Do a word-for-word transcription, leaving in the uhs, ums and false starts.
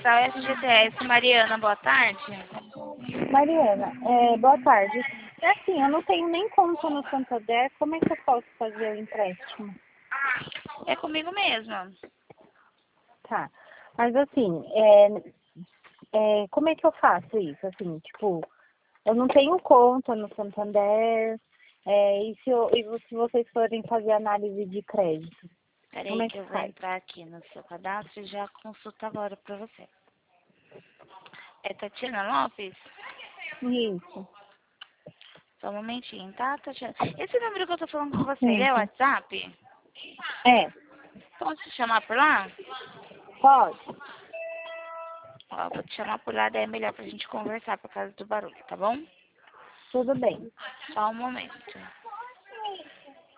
Central F G T S, Mariana, boa tarde. Mariana, é, boa tarde. É assim, eu não tenho nem conta no Santander, como é que eu posso fazer o empréstimo? É comigo mesmo. Tá, mas assim, é, é, como é que eu faço isso? Assim, tipo, eu não tenho conta no Santander, é, e, se eu, e se vocês forem fazer análise de crédito, como Peraí é que que eu vou faz? entrar aqui no seu cadastro e já consulto agora pra você. É Tatiana Lopes? Isso, Só um momentinho, tá, Tatiana? Esse número que eu tô falando com você, ele é o isso. WhatsApp? É, Posso te chamar por lá? pode, Ó, vou te chamar por lá, daí é melhor pra gente conversar por causa do barulho, tá bom? tudo bem. Só um momento.